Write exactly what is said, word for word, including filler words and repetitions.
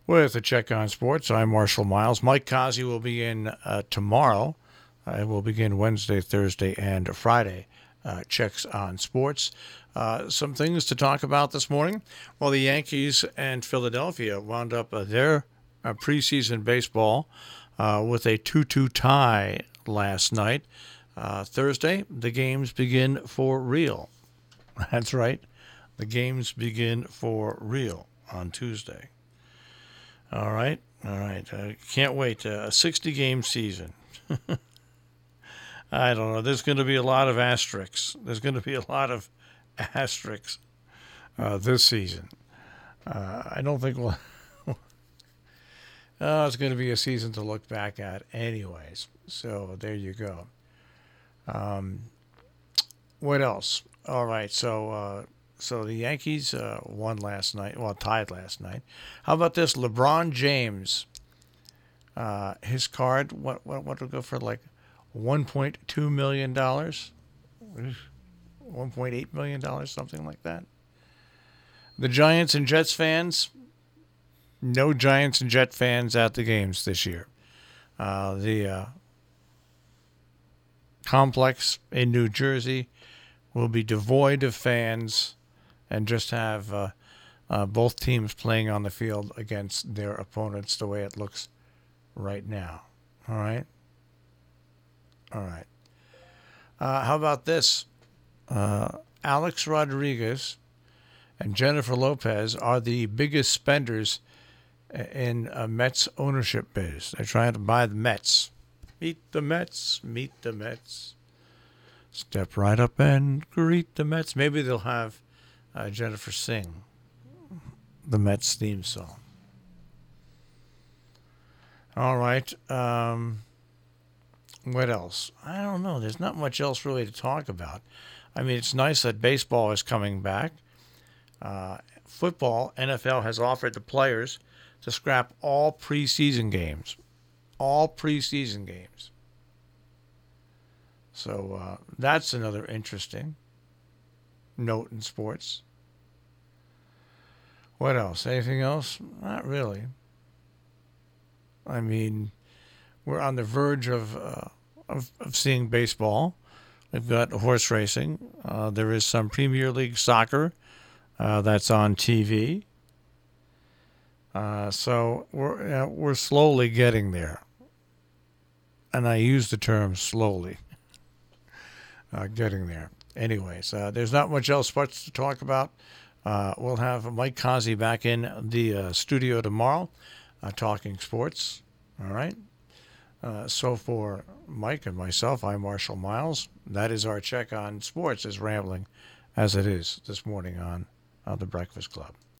With a check on sports, I'm Marshall Miles. Mike Kazi will be in uh, tomorrow. Uh, we'll begin Wednesday, Thursday, and Friday. Uh, checks on sports. Uh, some things to talk about this morning. Well, the Yankees and Philadelphia wound up uh, their uh, preseason baseball uh, with a two two tie last night. Uh, Thursday, the games begin for real. That's right. The games begin for real on Tuesday. All right. All right. I can't wait. Uh, a sixty-game season. I don't know. There's going to be a lot of asterisks. There's going to be a lot of asterisks uh, this season. Uh, I don't think we'll... oh, it's going to be a season to look back at anyways. So there you go. Um, what else? All right. So... Uh, So the Yankees uh, won last night, well, tied last night. How about this? LeBron James, uh, his card, what what what would go for like one point two million dollars, one point eight million dollars, something like that. The Giants and Jets fans, no Giants and Jet fans at the games this year. Uh, the uh, complex in New Jersey will be devoid of fans. And just have uh, uh, both teams playing on the field against their opponents the way it looks right now. All right? All right. Uh, how about this? Uh, Alex Rodriguez and Jennifer Lopez are the biggest spenders in uh, Mets ownership biz. They're trying to buy the Mets. Meet the Mets. Meet the Mets. Step right up and greet the Mets. Maybe they'll have... Uh, Jennifer sing the Mets theme song. All right. Um, what else? I don't know. There's not much else really to talk about. I mean, it's nice that baseball is coming back. Uh, football, N F L has offered the players to scrap all preseason games. All preseason games. So uh, that's another interesting note in sports. What else? Anything else? Not really. I mean, we're on the verge of uh, of, of seeing baseball. We've got horse racing. Uh, there is some Premier League soccer uh, that's on T V. Uh, so we're uh, we're slowly getting there, and I use the term slowly. uh, getting there. Anyways, uh, there's not much else much to talk about. Uh, we'll have Mike Kazi back in the uh, studio tomorrow uh, talking sports. All right. Uh, so for Mike and myself, I'm Marshall Miles. That is our check on sports, as rambling as it is this morning on uh, The Breakfast Club.